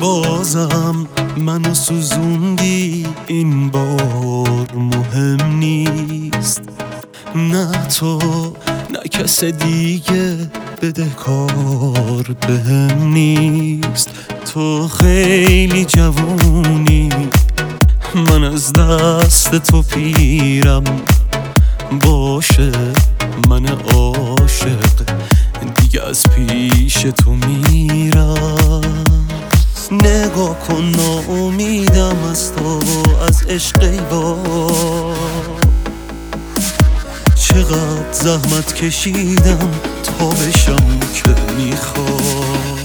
بازم منو سوزوندی، این بار مهم نیست. نه تو نه کس دیگه بدهکار بهم نیست. تو خیلی جوونی، من از دست تو پیرم. باشه من عاشق دیگه از پیش تو میرم. نگاه کن ناامیدم از تو، از عشق ایوار. چقدر زحمت کشیدم تا بشم که میخوام.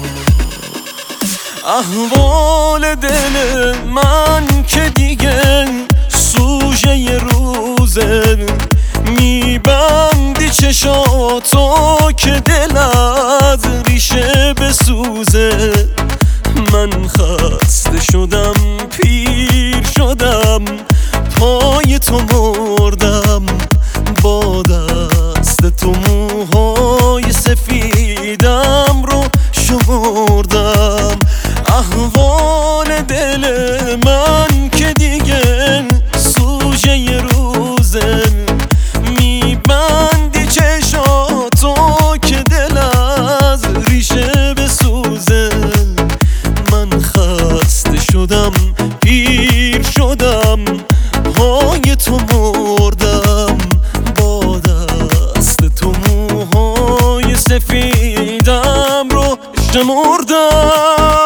احوال دل من که دیگه سوژه ی روزه، میبندی چشاتو که دلت ریشه بسوزه. من خسته شدم، پیر شدم، پای تو مردم، با دست تو موهای سفیدم رو شمردم. احوال دل من که دیگه سوژه ی روزه، میبندی چشاتو که دل از ریشه بسوزه. من خسته شدم، پیر شدم، پای تو مردم، با دست تو موهای سفیدم رو شمردم.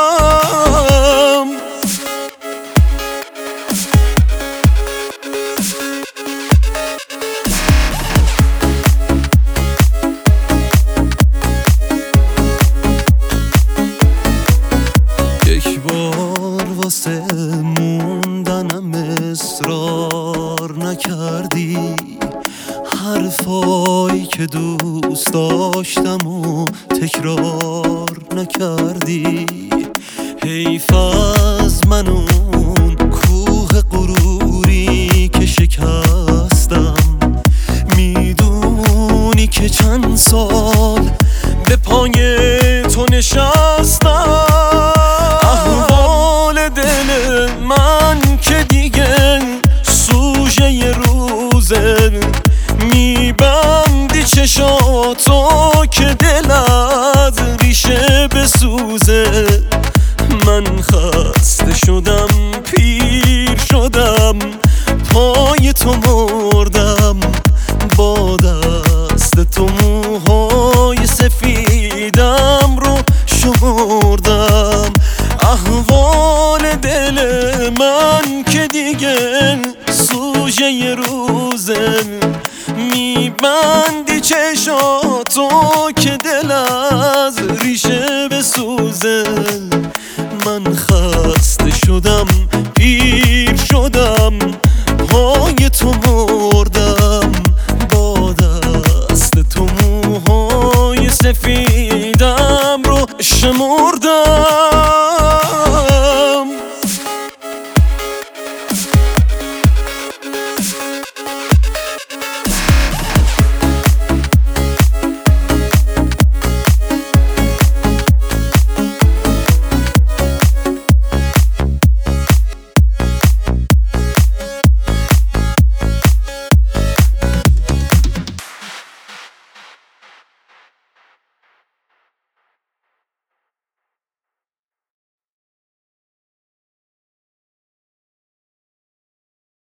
یک بار واسه موندنم اصرار نکردی، حرفایی که دوست داشتم و تکرار نکردی. حیف از من اون کوه غروری که شکستم. میدونی که چند سال به پای تو نشستم. احوال دل من که دیگه سوژه ی روزه، میبندی چشاتو که دلت ریشه بسوزه. من خسته شدم، پیر شدم، پای تو مردم، با دست تو موهای سفیدم رو شمردم. احوال دل من که دیگه سوژه ی روزه، میبندی چشاتو که دل از ریشه بسوزه. من خسته شدم، پیر شدم، پای تو مردم، با دست تو موهای سفیدم رو شمردم.